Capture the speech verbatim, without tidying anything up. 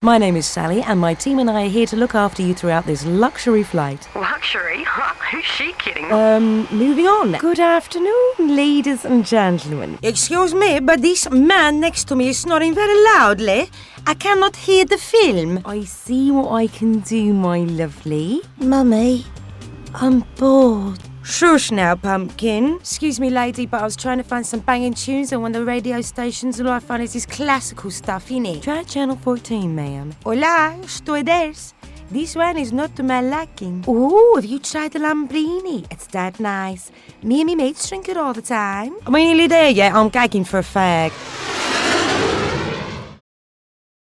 My name is Sally, and my team and I are here to look after you throughout this luxury flight. Luxury? Who's she kidding? Um, moving on. Good afternoon, ladies and gentlemen. Excuse me, but this man next to me is snoring very loudly. I cannot hear the film. I see what I can do, my lovely. Mummy, I'm bored. Shush now, Pumpkin. Excuse me, lady, but I was trying to find some banging tunes on one of the radio stations, and all I find is this classical stuff, innit? Try channel fourteen, ma'am. Hola, estoy there. This one is not to my liking. Oh, have you tried the Lambrini? It's that nice. Me and me mates drink it all the time. Are we nearly there yet? I'm gagging for a fag.